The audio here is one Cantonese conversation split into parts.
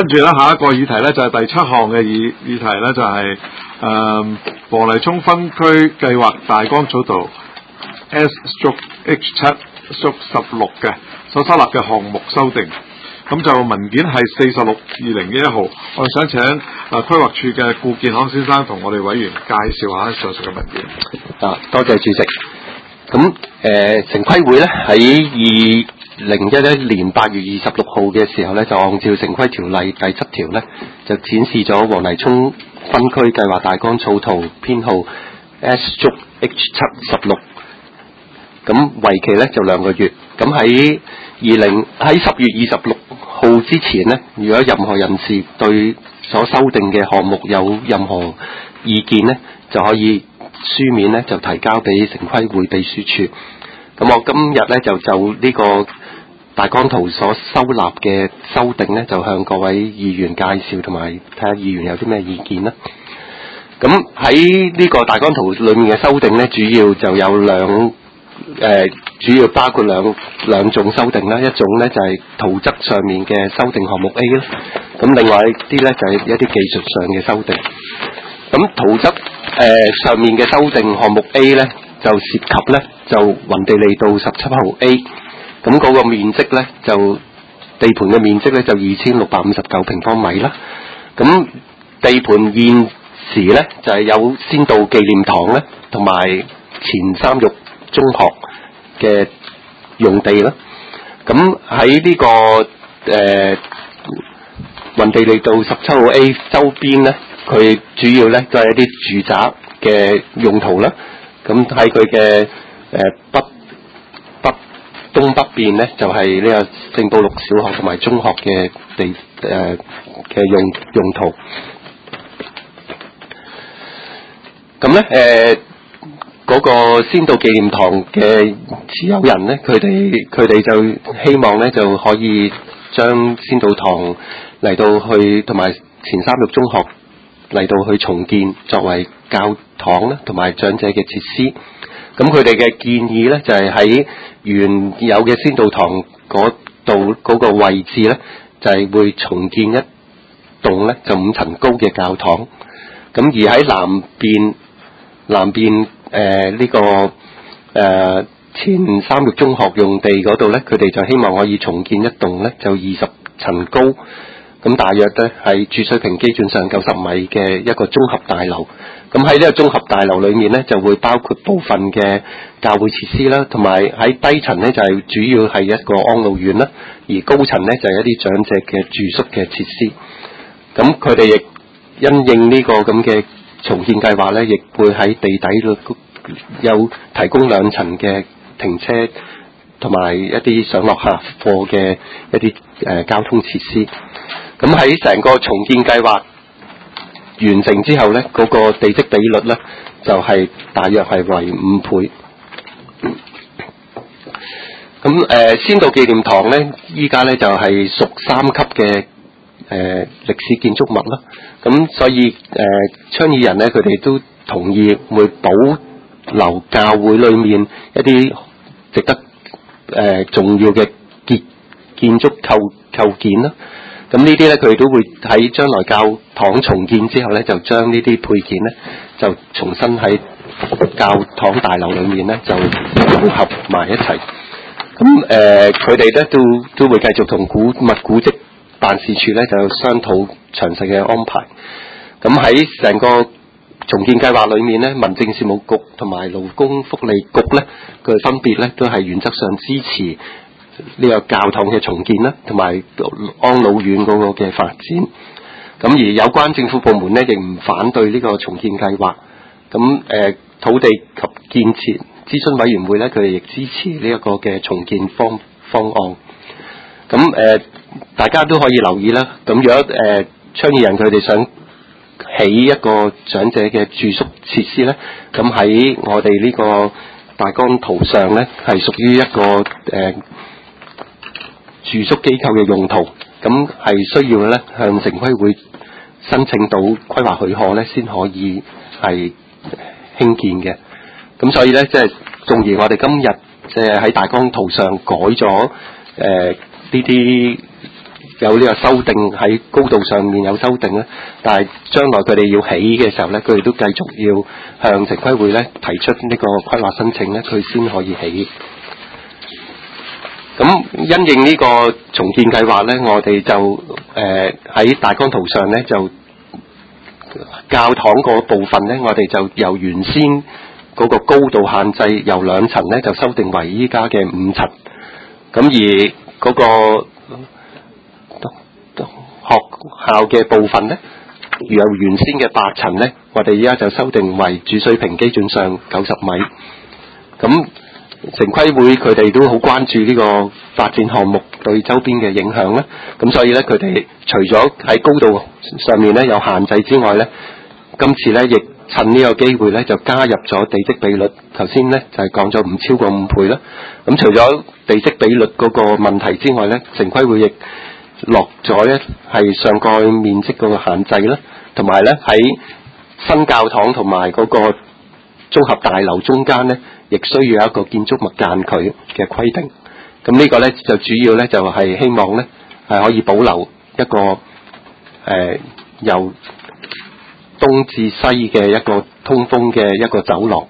跟住咧，下一個議題咧就係第7項嘅議題咧，就係黃泥涌分區計劃大綱草圖 S/H7/16 嘅所收納嘅項目修訂。咁就文件係46/2011號。我哋想請規劃處嘅顧建康先生同我哋委員介紹下上述嘅文件。 多謝主席。咁城規會咧喺2011年8月26號嘅時候咧，就按照城規條例第7條咧，就展示咗黃泥涌分區計劃大綱草圖編號 S/H7/16。咁為期咧就2個月。咁喺10月26號之前呢，如果任何人士對所修訂嘅項目有任何意見呢，就可以書面呢就提交俾城規會秘書處。咁我今日呢就呢個大綱圖所收納嘅修訂呢，就向各位議員介紹，同埋睇下議員有啲咩意見啦。咁喺呢個大綱圖裏面嘅修訂呢，主要就有主要包括兩種修訂啦。一種呢就係圖則上面嘅修訂項目 A 啦，咁另外一啲呢就係一啲技術上嘅修訂。咁圖則上面嘅修訂項目 A 呢，就涉及呢就雲地利道17號 A， 咁嗰個面積呢，就地盤嘅面積呢，就2659平方米啦。咁地盤現時呢，就係有先道紀念堂呢，同埋前三育中學嘅用地啦。咁喺呢個雲地利道17號 A 周邊呢，佢主要呢都係一啲住宅嘅用途啦。咁喺佢嘅東北邊呢，就係呢個聖保祿小學同埋中學嘅嘅用途。咁呢嗰個先道紀念堂嘅持有人呢，佢哋就希望呢就可以將先道堂嚟到去同埋前三育中學嚟到去重建，作為教堂啦同埋長者嘅設施。咁佢哋嘅建議呢，就係喺原有嘅先道堂嗰度嗰個位置呢，就係會重建一棟呢就5層高嘅教堂。咁而喺南邊呢個前三育中學用地嗰度呢，佢哋就希望可以重建一棟呢就20層高，咁大約呢係注水平基準上90米嘅一個綜合大樓。咁喺呢個綜合大樓裏面呢，就會包括部分嘅教會設施啦，同埋喺低層呢，就係主要係一個安老院啦，而高層呢，就係一啲長者嘅住宿嘅設施。咁佢哋亦因應呢個咁嘅重建計劃呢，亦會喺地底有提供2層嘅停車同埋一啲上落下課嘅一啲交通設施。咁喺成個重建計劃完成之後呢，嗰個地積比率呢，就係大約係為5倍。咁先道紀念堂呢，依家呢就係屬3級嘅歷史建築物啦。咁所以倡議人呢，佢哋都同意會保留教會裏面一啲值得重要嘅建築構件啦。咁呢啲呢，佢哋都會喺將來教堂重建之後呢，就將呢啲配件呢，就重新喺教堂大樓裏面呢，就組合埋一齊。咁佢哋呢都會繼續同古物古蹟辦事處呢，就商討詳細嘅安排。咁喺成個重建計劃裏面呢，民政事務局同埋勞工福利局呢，佢分別呢都係原則上支持呢個教堂嘅重建啦，同埋安老院嗰個嘅發展。咁而有關政府部門呢，亦唔反對呢個重建計劃。咁土地及建設諮詢委員會呢，佢哋亦支持呢一個嘅重建方案。咁大家都可以留意啦。咁如果倡議人佢哋想起一個長者嘅住宿設施呢，咁喺我哋呢個大綱圖上呢，係屬於一個住宿機構嘅用途，咁係需要呢向城規會申請到規劃許可呢，先可以係興建嘅。咁所以呢，即係縱然我哋今日即係喺大綱圖上改咗呢啲有呢個修訂喺高度上面有修訂咧，但係將來佢哋要起嘅時候咧，佢哋都繼續要向城規會咧提出呢個規劃申請咧，佢先可以起。咁因應呢個重建計劃咧，我哋就喺大綱圖上咧就教堂嗰部分咧，我哋就由原先嗰個高度限制由2層咧，就修訂為依家嘅5層。咁而嗰個學校嘅部分咧，由原先嘅8層咧，我哋依家就修訂為主水平基準上90米。咁城規會佢哋都好關注呢個發展項目對周邊嘅影響咧，咁所以咧佢哋除咗喺高度上面咧有限制之外咧，今次咧亦趁呢個機會咧就加入咗地積比率，頭先咧就係講咗唔超過5倍啦。咁除咗地積比率嗰個問題之外咧，城規會亦落咗咧係上蓋面積嗰個限制啦，同埋咧喺新教堂同埋嗰個綜合大樓中間咧，亦需要有一個建築物間距嘅規定。咁呢個咧就主要咧就係希望咧係可以保留一個由東至西嘅一個通風嘅一個走廊。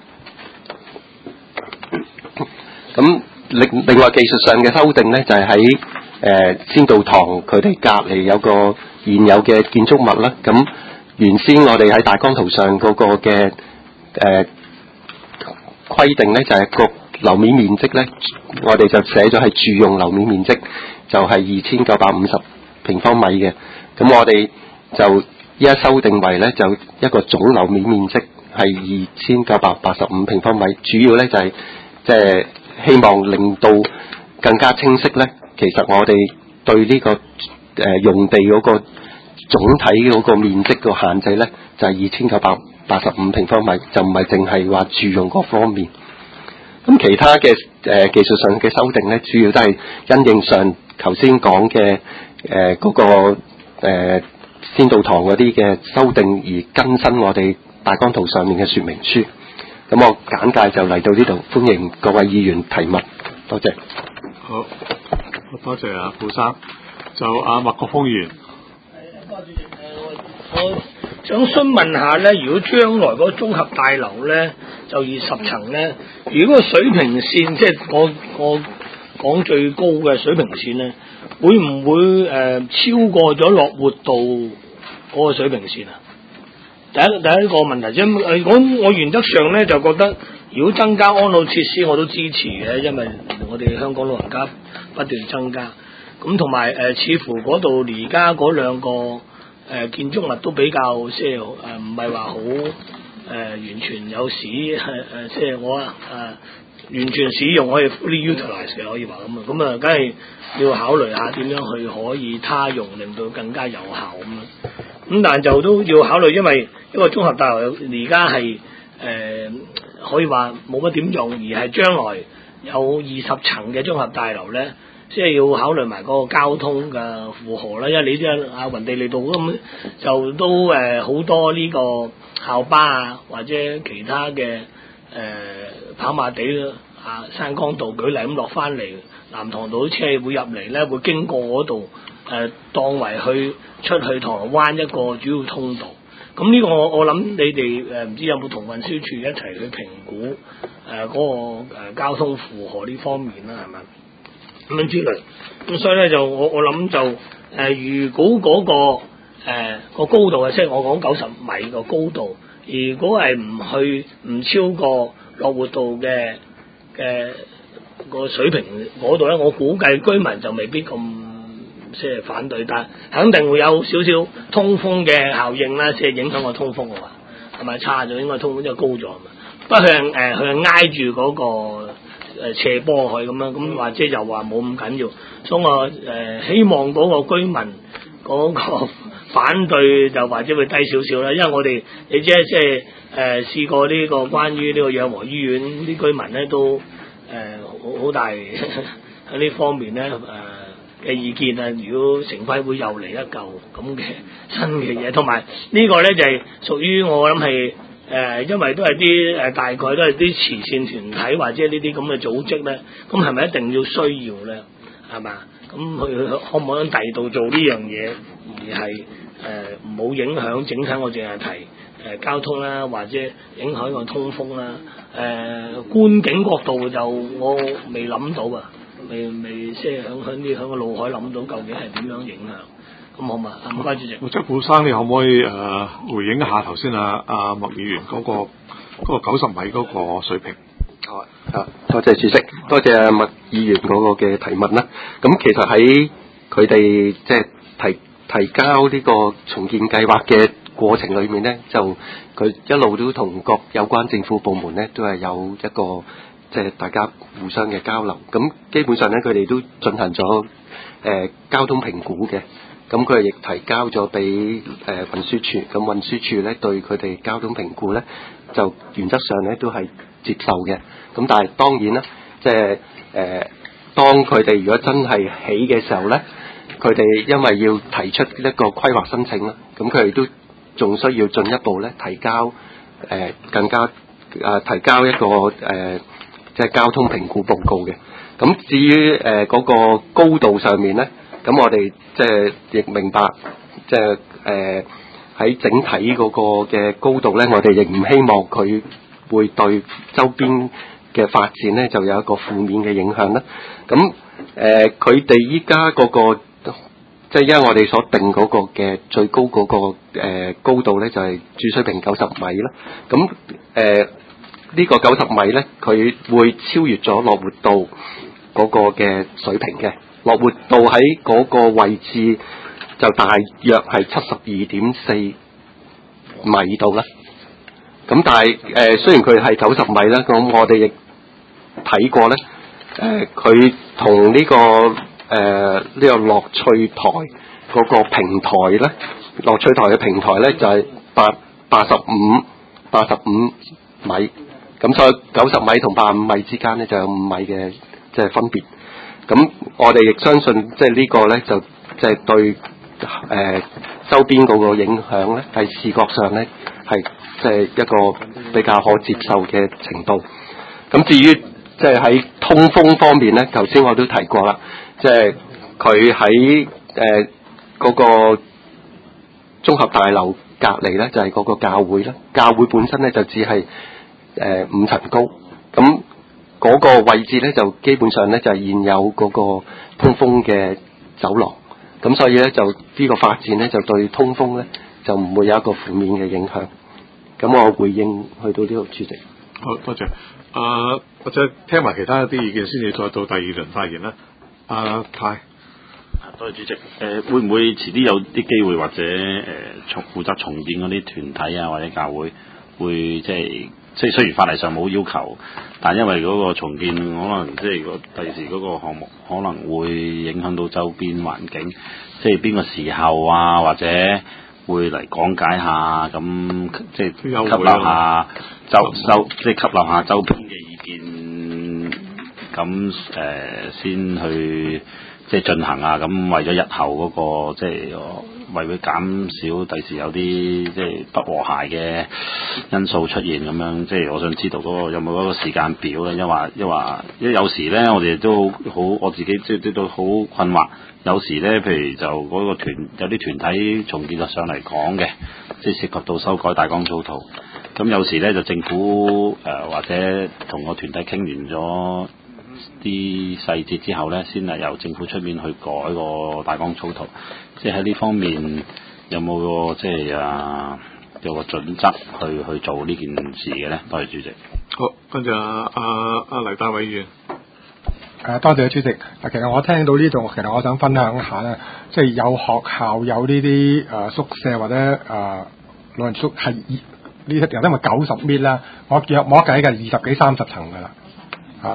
咁另外技術上嘅修訂咧，就係喺先道堂佢哋隔離有個現有嘅建築物啦。咁原先我哋喺大綱圖上嗰個嘅規定咧，就係個樓面面積咧，我哋就寫咗係住用樓面面積，就係2950平方米嘅。咁我哋就依家修訂為咧，就一個總樓面面積係2985平方米。主要咧就係即係希望令到更加清晰咧，其實我哋對呢個用地嗰個總體嗰個面積個限制咧，就係2985平方米，就唔係淨係話住用嗰方面。咁其他嘅技術上嘅修訂咧，主要都係因應上頭先講嘅嗰個先道堂嗰啲嘅修訂而更新我哋大綱圖上面嘅說明書。咁我簡介就嚟到呢度，歡迎各位議員提問，多謝。 好，多謝啊，傅生。就阿麥國鋒議員。 我想詢問下咧，如果將來嗰個綜合大樓咧就20層咧，如果個水平線即係我講最高嘅水平線咧，會唔會超過咗樂活道嗰個水平線啊？第一個問題啫。我原則上咧就覺得，如果增加安老設施我都支持嘅，因為我哋香港老人家不斷增加，咁同埋似乎嗰度而家嗰兩個建築物都比較即係唔係話好完全有即係我完全使用可以 fully utilize 嘅，可以話咁啊，梗係要考慮下點樣去可以他用，令到更加有效咁樣。咁但係就都要考慮，因為一個綜合大樓而家係可以話冇乜點用，而係將來有20層嘅綜合大樓咧，即係要考慮埋嗰個交通嘅負荷啦。因為你知啊，雲地利道咁就都好多呢個校巴啊，或者其他嘅跑馬地啊、山崗道舉例咁落翻嚟，南塘道啲車會入嚟咧，會經過嗰度當為出去銅鑼灣一個主要通道。咁呢個我諗你哋唔知有冇同運輸署一齊去評估嗰個交通負荷呢方面啦，係咪咁樣之類？咁所以咧就我諗就如果嗰個高度係即係我講90米個高度，如果係唔超過樂活道嘅個水平嗰度咧，我估計居民就未必咁即係反對，但肯定會有少少通風嘅效應啦，即係影響個通風嘅話，係咪差咗？應該通風即係高咗啊嘛。不過佢係挨住嗰個斜坡去咁樣，咁或者又話冇咁緊要，所以我希望嗰個居民嗰個反對就或者會低少少啦，因為我哋你知即係試過呢個關於呢個養和醫院啲居民咧都好大喺呢方面咧嘅意見啊！如果城規會又嚟一嚿咁嘅新嘅嘢，同埋呢個咧就係屬於我諗係因為都係啲大概都係啲慈善團體或者呢啲咁嘅組織咧，咁係咪一定要需要咧？ 係嘛？咁佢可唔可以喺第二度做呢樣嘢，而係唔好影響整體？我淨係提交通啦，或者影響個通風啦。觀景角度就我未諗到啊，未即係響個腦海諗到究竟係點樣影響。咁好嘛？唔該主席。 或者顧生，你可唔可以回應一下頭先阿麥議員嗰個90米嗰個水平？ 多謝主席，多謝阿麥議員嗰個嘅提問啦。咁其實喺佢哋即係提交呢個重建計劃嘅過程裏面呢，就佢一路都同各有關政府部門呢都係有一個即係大家互相嘅交流。咁基本上呢，佢哋都進行咗交通評估嘅。咁佢哋亦提交咗俾運輸署，咁運輸署咧對佢哋交通評估咧，就原則上咧都係接受嘅。咁但係當然啦，即係當佢哋如果真係起嘅時候咧，佢哋因為要提出一個規劃申請啦，咁佢哋都仲需要進一步咧提交更加提交一個即係交通評估報告嘅。咁至於嗰個高度上面咧，咁我哋即係亦明白，即係喺整體嗰個嘅高度咧，我哋亦唔希望佢會對周邊嘅發展咧就有一個負面嘅影響啦。咁佢哋依家嗰個即係因為我哋所定嗰個嘅最高嗰個高度咧就係主水平90米啦。咁呢個90米咧，佢會超越咗樂活道嗰個嘅水平嘅。樂活道喺嗰個位置就大約係72.4米度啦。咁但係雖然佢係90米啦，咁我哋亦睇過咧，佢同呢個樂翠台嗰個平台咧，樂翠台嘅平台咧就係85米。咁所以90米同85米之間咧就有5米嘅即係分別。咁我哋亦相信，即係呢個咧就即係對周邊嗰個影響咧，係視覺上咧係即係一個比較可接受嘅程度。咁至於即係喺通風方面咧，頭先我都提過啦，即係佢喺嗰個綜合大樓隔離咧，就係嗰個教會啦。教會本身咧就只係5層高，咁嗰個位置咧就基本上咧就係現有嗰個通風嘅走廊，咁所以咧就呢個發展咧就對通風咧就唔會有一個負面嘅影響。咁我回應去到呢度，主席。 好多謝。或者聽埋其他一啲意見先至再到第二輪發言啦。泰。 多謝主席。會唔會遲啲有啲機會或者負責重建嗰啲團體啊或者教會會即係雖然法例上冇要求，但因為嗰個重建可能即係第時嗰個項目可能會影響到周邊環境，即係邊個時候啊或者會嚟講解下，咁即係吸納下即係吸納下周邊嘅意見，咁先去即係進行啊。咁為咗日後嗰個即係為佢減少第時有啲即係不和諧嘅因素出現咁樣，即係我想知道嗰個有冇嗰個時間表咧？因為有時咧，我哋都好我自己即係都好困惑。有時咧，譬如就嗰個有啲團體重建上嚟講嘅，即係涉及到修改大綱草圖。咁有時咧就政府或者同個團體傾完咗啲細節之後咧，先係由政府出面去改個大綱草圖。即係喺呢方面有冇個即係有個準則去做呢件事嘅咧？多謝主席。 好，跟住阿黎大偉議員。 多謝主席。其實我聽到呢度，其實我想分享一下咧，即係有學校有呢啲宿舍或者老人宿係呢啲人，因為90米啦，我計嘅20幾30層㗎啦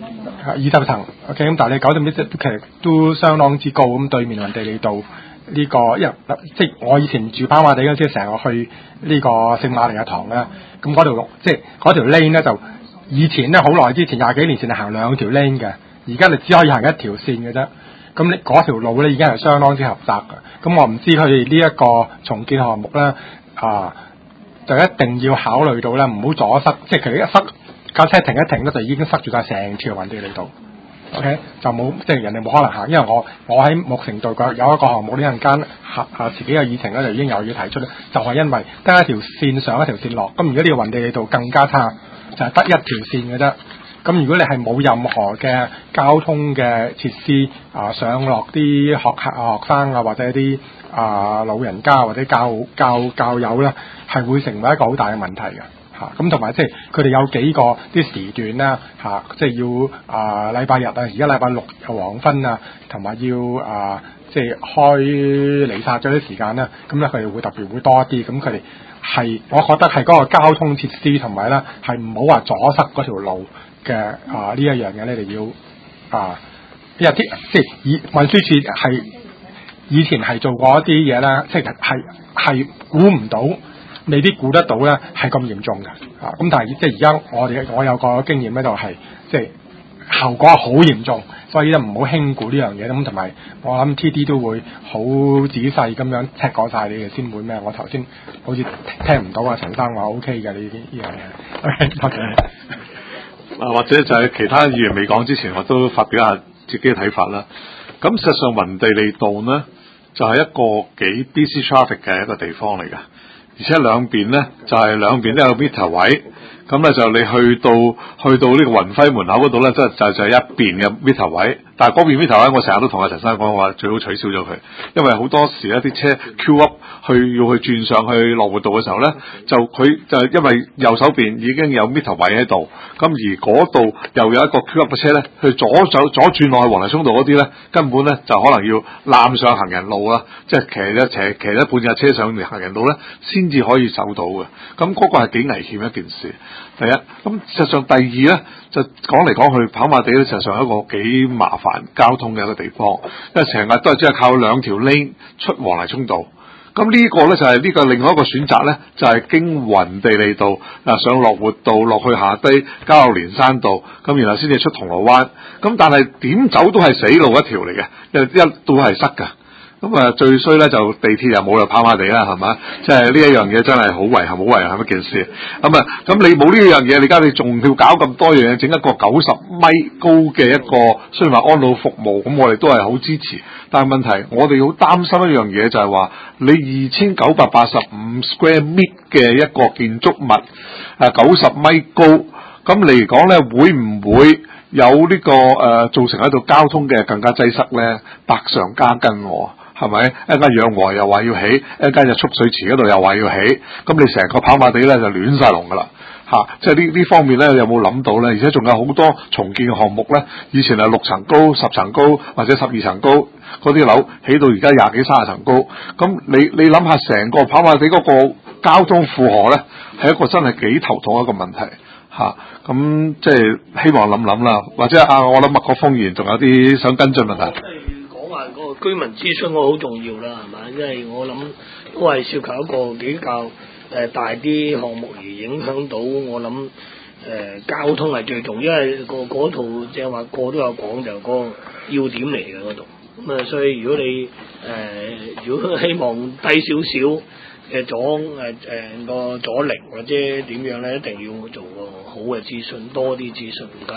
，20層 OK。咁但係你90米其實都相當之高，咁對面雲地利道呢個，因為即係我以前住跑馬地嗰陣時，成日去呢個聖瑪利亞堂咧，咁嗰條即係嗰條 lane 咧就以前咧好耐之前20幾年前係行2條 lane 嘅，而家你只可以行1條線嘅啫。咁你嗰條路咧已經係相當之狹窄嘅。咁我唔知佢哋呢一個重建項目咧就一定要考慮到咧，唔好阻塞，即係佢一塞架車停一停咧，就已經塞住架成條雲地利道。 OK 就冇即係人哋冇可能行，因為我喺木城道有一個項目呢陣間遲幾個議程咧就已經有要提出咧，就係因為得一條線上一條線落，咁如果呢個雲地利道更加差，就係得一條線嘅啫。咁如果你係冇任何嘅交通嘅設施上落啲學生或者啲老人家或者教友咧，係會成為一個好大嘅問題嘅。咁同埋即係佢哋有幾個啲時段啦即係要禮拜日而家禮拜六黃昏同埋要即係開彌撒嗰啲時間咧，咁咧佢哋會特別會多一啲。咁佢哋係我覺得係嗰個交通設施同埋咧係唔好話阻塞嗰條路嘅呢一樣嘢，你哋要因為即係運輸署係以前係做過一啲嘢咧，即係估唔到。未必估得到咧，係咁嚴重嘅咁但係即係而家我有個經驗喺度係即係效果係好嚴重，所以咧唔好輕估呢樣嘢咁，同埋我諗 TD 都會好仔細咁樣 check 過晒你哋先會咩？我頭先好似聽唔到陳生話 OK 嘅呢樣嘢。OK， 多謝。 或者就係其他議員未講之前，我都發表下自己嘅睇法啦。咁事實上雲地利道呢，就係一個幾 busy traffic 嘅一個地方嚟嘅。而且兩邊咧就係兩邊都有 meter 位，咁咧就你去到呢個雲輝門口嗰度咧，即係就係一邊嘅 meter 位。但係嗰邊 meter 位，我成日都同阿陳生講話，最好取消咗佢，因為好多時一啲車 queue up 要去轉上去樂活道嘅時候咧，佢就因為右手邊已經有 meter 位喺度，咁而嗰度又有一個 queue up 嘅車咧，去左轉落去黃泥涌道嗰啲咧，根本咧就可能要攬上行人路啦，即係騎咗半架車上行人路咧，先至可以走到嘅。咁嗰個係幾危險一件事。第一，咁實際上第二咧，就講嚟講去，跑馬地咧實際上係一個幾麻煩交通嘅一個地方，因為成日都係只係靠兩條 lane 出黃泥涌道。咁呢個咧就係呢個另外一個選擇咧，就係經雲地利道上樂活道落去下低加路連山道，咁然後先至出銅鑼灣。咁但係點走都係死路一條嚟嘅，一都係塞㗎。咁最衰咧就地鐵又冇就跑馬地啦，係嘛？即係呢一樣嘢真係好遺憾，好遺憾一件事。咁你冇呢樣嘢，你而家你仲要搞咁多樣嘢，整一個90米高嘅一個雖然話安老服務，咁我哋都係好支持。但係問題，我哋好擔心一樣嘢就係話，你2985 square meter 嘅一個建築物，90米高，咁嚟講咧，會唔會有呢個造成喺度交通嘅更加擠塞咧？百上加斤喎。係咪？一間養和又話要起，一間就蓄水池嗰度又話要起，咁你成個跑馬地咧就亂晒龍噶啦即係呢方面咧，你有冇諗到咧？而且仲有好多重建嘅項目咧，以前係6層高、10層高或者12層高嗰啲樓，起到而家20幾30層高，咁你諗下成個跑馬地嗰個交通負荷咧，係一個真係幾頭痛一個問題咁即係希望諗啦，或者我諗麥國鋒議員仲有啲想跟進問題。 嗰個居民諮詢我好重要啦，係嘛？因為我諗都係涉及一個比較大啲項目而影響到我諗交通係最重要，因為嗰套即係話個都有講就個要點嚟嘅嗰度。咁所以如果你如果希望低少少嘅個阻力或者點樣咧，一定要做個好嘅諮詢，多啲諮詢。唔該。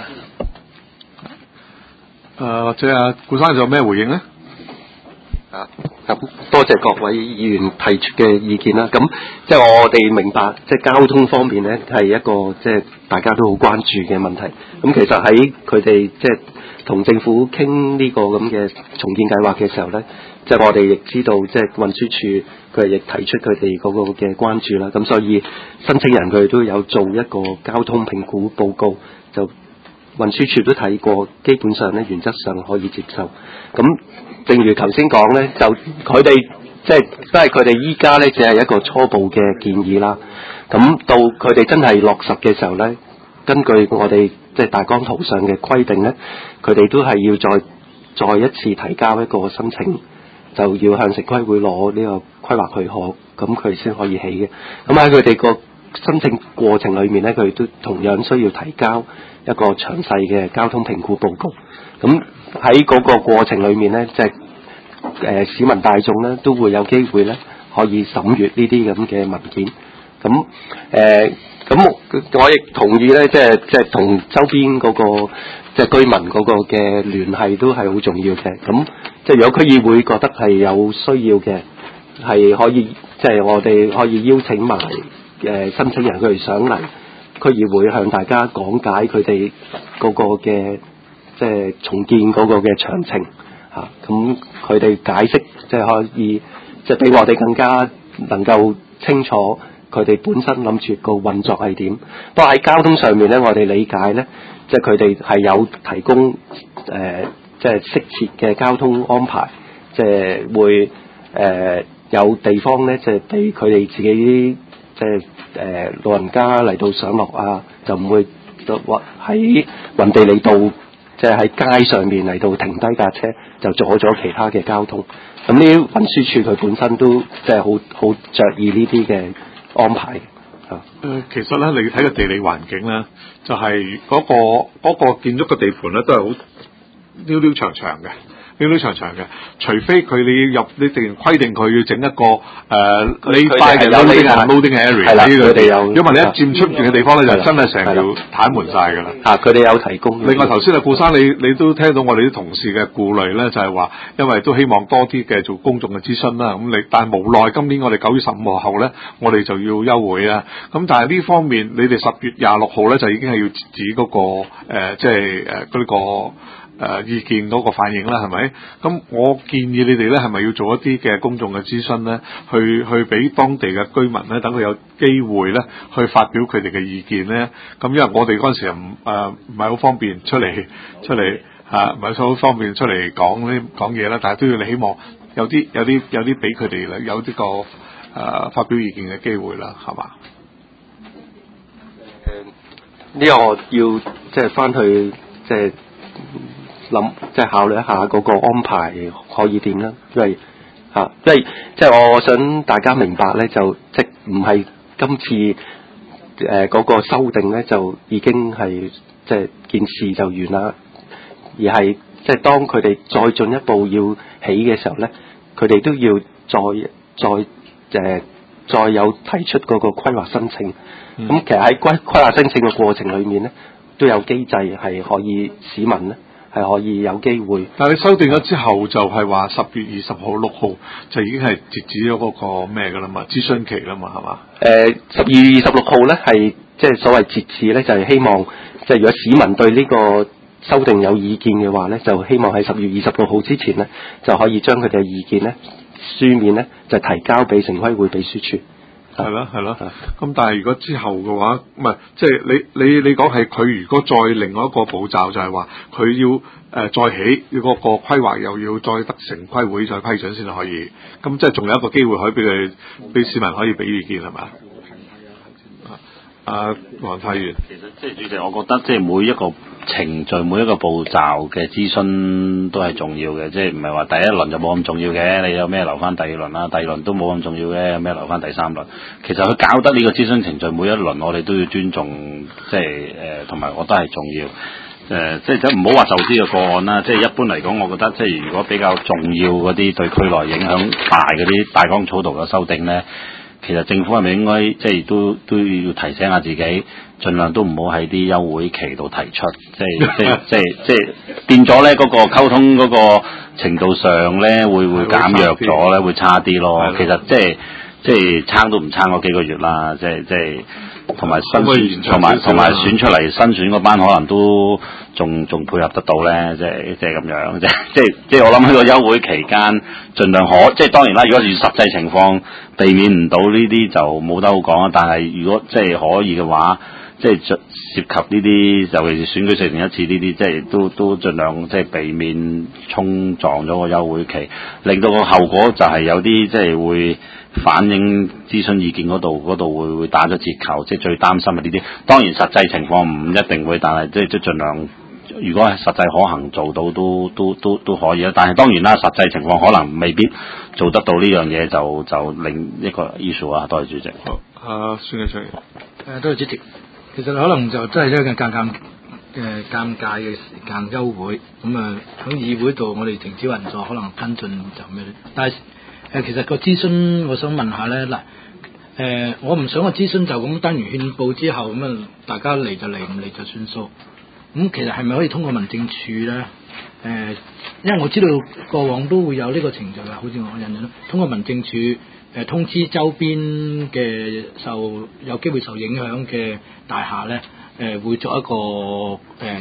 或者顧生仲有咩回應咧？ 咁多謝各位議員提出嘅意見啦。咁即係我哋明白，即係交通方面咧係一個即係大家都好關注嘅問題。咁其實喺佢哋即係同政府傾呢個咁嘅重建計劃嘅時候咧，即係我哋亦知道，即係運輸署佢亦提出佢哋嗰個嘅關注啦。咁所以申請人佢哋都有做一個交通評估報告，就運輸署都睇過，基本上咧原則上可以接受。咁正如頭先講咧，就佢哋即係都係佢哋依家咧，只係一個初步嘅建議啦。咁到佢哋真係落實嘅時候咧，根據我哋即係大綱圖上嘅規定咧，佢哋都係要再一次提交一個申請，就要向城規會攞呢個規劃許可，咁佢先可以起嘅。咁喺佢哋個申請過程裏面咧，佢哋都同樣需要提交一個詳細嘅交通評估報告。咁喺嗰個過程裏面咧，即係市民大眾咧都會有機會咧可以審閱呢啲咁嘅文件。 咁我亦同意咧，即係同周邊嗰個即係居民嗰個嘅聯繫都係好重要嘅。咁即係如果區議會覺得係有需要嘅，係可以即係我哋可以邀請埋申請人佢哋上嚟區議會向大家講解佢哋嗰個嘅即係重建嗰個嘅詳情嚇。咁佢哋解釋即係可以即係比我哋更加能夠清楚佢哋本身諗住個運作係點。不過喺交通上面咧，我哋理解咧，即係佢哋係有提供即係適切嘅交通安排，即係會有地方咧，即係俾佢哋自己即係老人家嚟到上落啊，就唔會喺雲地利道即係喺街上面嚟到停低架車，就阻咗其他嘅交通。咁呢啲運輸署佢本身都即係好着意呢啲嘅安排啊。 其實咧，你睇個地理環境咧，就係嗰個建築嘅地盤咧，都係好溜溜長長嘅。除非佢你突然規定佢要整一個呢塊嘅 loading area 係啦，佢哋有。 如果你一佔出邊嘅地方咧，就真係成條癱瘓晒㗎啦。 佢哋有提供。 另外頭先顧生你都聽到我哋啲同事嘅顧慮咧，就係話，因為都希望多啲嘅做公眾嘅諮詢啦。但係無奈今年我哋9月15號後咧，我哋就要休會啊。咁但係呢方面，你哋10月26號咧就已經係要截止嗰個即係嗰個。意見嗰個反應啦，係咪？咁我建議你哋咧，係咪要做一啲嘅公眾嘅諮詢咧，去俾當地嘅居民咧，等佢有機會咧，去發表佢哋嘅意見咧。咁因為我哋嗰陣時又唔係好方便出嚟嚇，唔係好方便出嚟講嘢啦。但係都要你希望有啲俾佢哋啦，有呢個發表意見嘅機會啦，係嘛？ 呢個我要即係翻去即係。即係考慮一下嗰個安排可以點啦，因為即係我想大家明白咧，就即唔係今次嗰個修訂咧就已經係即係件事就完啦，而係即係當佢哋再進一步要起嘅時候咧，佢哋都要再有提出嗰個規劃申請。咁其實喺規劃申請嘅過程裏面咧，都有機制係可以市民咧。係可以有機會， 但係你修訂咗之後，就係話10月20號、6號就已經係截止咗嗰個咩㗎啦嘛，諮詢期啦嘛，係嘛 ？12月26號咧係即係所謂截止咧，就係希望即係如果市民對呢個修訂有意見嘅話咧，就希望喺10月26號之前咧就可以將佢哋嘅意見咧書面咧就提交俾城規會秘書處。 係咯，咁但係如果之後嘅話，唔係即係你講係佢如果再另外一個步驟就係話佢要再起要個規劃又要再得城規會再批准先可以，咁即係仲有一個機會可以俾市民可以俾意見係嘛？黃太元， 其實即係主席，我覺得即係每一個程序、每一個步驟嘅諮詢都係重要嘅，即係唔係話第一輪就冇咁重要嘅，你有咩留翻第二輪啦，第二輪都冇咁重要嘅，有咩留翻第三輪。其實佢搞得呢個諮詢程序每一輪，我哋都要尊重，即係同埋我覺得係重要。即係唔好話就啲嘅個案啦，即係一般嚟講，我覺得即係如果比較重要嗰啲對區內影響大嗰啲大綱草圖嘅修訂咧。其實政府係咪應該即係都要提醒下自己，盡量都唔好喺啲休會期度提出，即係變咗咧嗰個溝通嗰個程度上咧會減弱咗咧，會差啲咯。其實即係撐都唔撐嗰幾個月啦，即係同埋新選同埋選出嚟新選嗰班可能都仲配合得到咧，即係咁樣，即係我諗喺個休會期間，盡量即係當然啦，如果係實際情況避免唔到呢啲就冇得好講啦。但係如果即係可以嘅話，即係涉及呢啲，尤其是選舉4年一次呢啲，即係都盡量即係避免衝撞咗個休會期，令到個後果就係有啲即係會反映諮詢意見嗰度會打咗折扣，即係最擔心嘅呢啲。當然實際情況唔一定會，但係即係盡量，如果係實際可行做到都可以啦。但係當然啦，實際情況可能未必做得到呢樣嘢，就另一個 issue 啊。多謝主席。 好，孫繼昌。 多謝主席。其實可能就真係一個尷尬嘅時間休會，咁喺議會度我哋停止運作，可能跟進就咩？但係其實個諮詢，我想問下咧，嗱， 我唔想個諮詢就咁登完憲報之後咁啊，大家嚟就嚟，唔嚟就算數。咁其實係咪可以通過民政處咧？因為我知道過往都會有呢個程序嘅，好似我印象啦，通過民政處通知周邊嘅有機會受影響嘅大廈咧，會作一個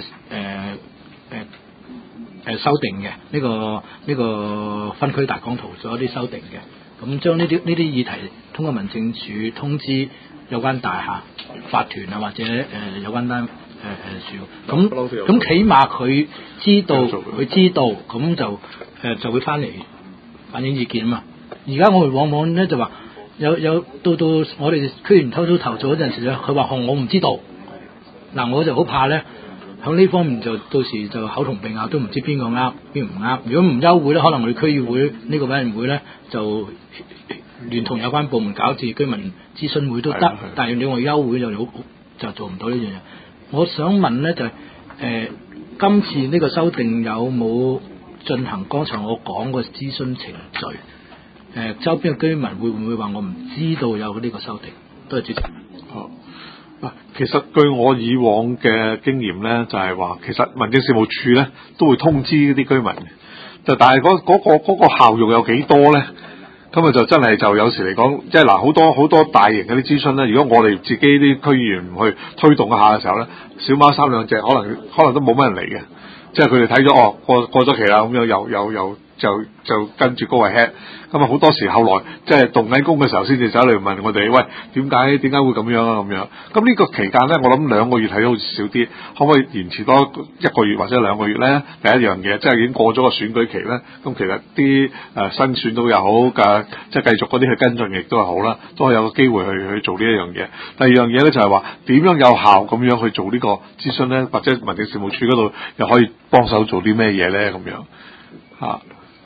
修訂嘅呢個分區大綱圖做一啲修訂嘅，咁將呢啲議題通過民政處通知有關大廈、法團啊或者有關單處，咁起碼佢知道咁就會翻嚟反映意見啊嘛。而家我哋往往咧就話有到我哋區員偷投訴嗰陣時咧，佢話我唔知道，嗱我就好怕咧。喺呢方面就到時就口同鼻拗，都唔知邊個啱邊唔啱。如果唔休會咧，可能我哋區議會呢個委員會咧就聯同有關部門搞自居民諮詢會都得，但係你話休會就做唔到呢樣嘢。我想問咧就係今次呢個修訂有冇進行剛才我講個諮詢程序？周邊嘅居民會唔會話我唔知道有呢個修訂？多謝主席。 好。其實據我以往嘅經驗咧，就係話其實民政事務處咧都會通知啲居民嘅，但係嗰個效用有幾多咧？咁啊就真係就有時嚟講，即係嗱好多大型嗰啲諮詢咧，如果我哋自己啲區議員唔去推動一下嘅時候咧，小貓三兩隻可能都冇乜人嚟嘅，即係佢哋睇咗過咗期啦，咁樣又就跟住高位 head， 咁啊好多時後來即係動緊工嘅時候先至走嚟問我哋，喂點解會咁樣啊咁樣？咁呢個期間咧，我諗2個月睇到好似少啲，可唔可以延遲多1個月或者2個月咧？第一樣嘢即係已經過咗個選舉期咧，咁其實啲新選到又好嘅，即係繼續嗰啲去跟進亦都係好啦，都係有個機會去做呢一樣嘢。第二樣嘢咧就係話點樣有效咁樣去做呢個諮詢咧，或者民政事務處嗰度又可以幫手做啲咩嘢咧咁樣嚇？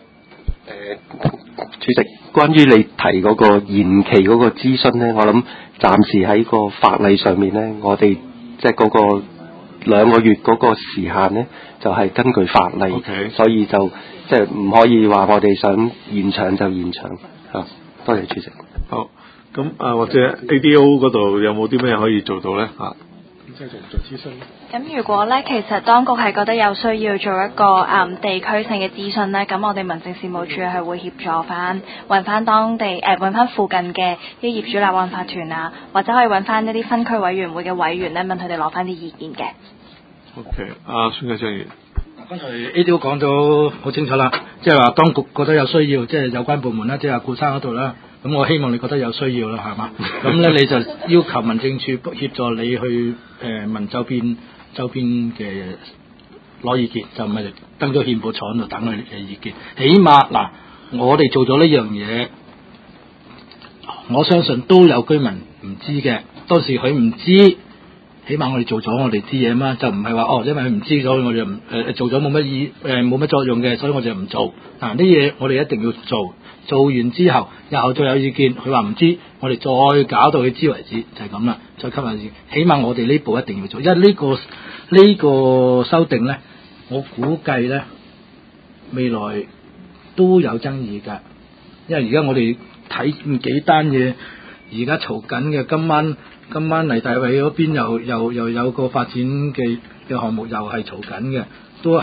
主席，關於你提嗰個延期嗰個諮詢咧，我諗暫時喺個法例上面咧，我哋即係嗰個2個月嗰個時限咧，就係根據法例，okay. 所以就即係唔可以話我哋想延長就延長嚇。多謝主席。 好，咁或者 ADO 嗰度有冇啲咩可以做到咧嚇？ 即係做唔做諮詢咧？ 咁如果咧，其實當局係覺得有需要做一個地區性嘅諮詢咧，咁我哋民政事務處係會協助翻揾翻當地揾翻附近嘅啲業主立案法團啊，或者可以揾翻一啲分區委員會嘅委員咧，問佢哋攞翻啲意見嘅。 OK，孫繼昌議員。 剛才 ADO 講咗好清楚啦，即係話當局覺得有需要，即係有關部門啦，即係阿顧生嗰度啦。咁我希望你覺得有需要啦，係嘛？咁咧你就要求民政處協助你去問周邊嘅攞意見，就唔係登咗憲報坐喺度等佢嘅意見。起碼嗱，我哋做咗呢樣嘢，我相信都有居民唔知嘅。當時佢唔知，起碼我哋做咗我哋知嘢嘛，就唔係話因為佢唔知咗，我哋唔做咗冇乜作用嘅，所以我就唔做。嗱，呢嘢我哋一定要做。做完之後，日後再有意見，佢話唔知，我哋再搞到佢知為止，就係咁啦。再吸引意見，起碼我哋呢步一定要做，因為呢個修訂咧，我估計咧未來都有爭議㗎。因為而家我哋睇幾單嘢，而家嘈緊嘅，今晚黎大偉嗰邊又有個發展嘅項目又係嘈緊嘅，都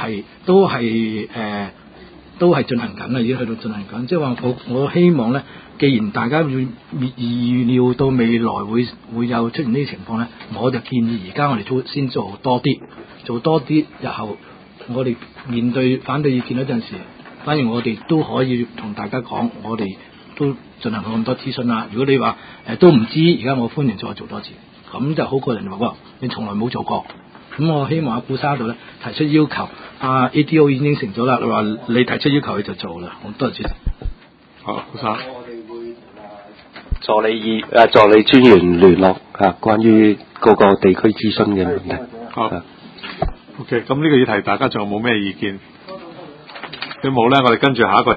係進行緊啦，已經去到進行緊。即係話我希望咧，既然大家預料到未來會有出現呢啲情況咧，我就建議而家我哋先做多啲，日後我哋面對反對意見嗰陣時，反而我哋都可以同大家講，我哋都進行咁多諮詢啦。如果你話都唔知，而家我歡迎再做多次，咁就好過人哋話你從來冇做過。咁我希望阿顧生度咧提出要求，ADO 已經應承咗啦。你話你提出要求佢就做啦。好，多謝主席。 好，顧生。 我哋會助理專員聯絡關於嗰個地區諮詢嘅問題。 好。OK，咁呢個議題大家仲有冇咩意見？如果冇咧，我哋跟住下一個。